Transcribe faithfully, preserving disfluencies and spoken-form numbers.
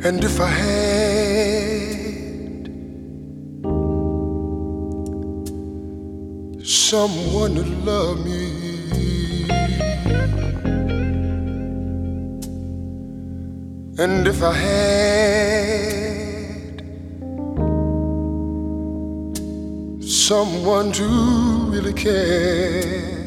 And if I had someone to love me, and if I had someone to really care,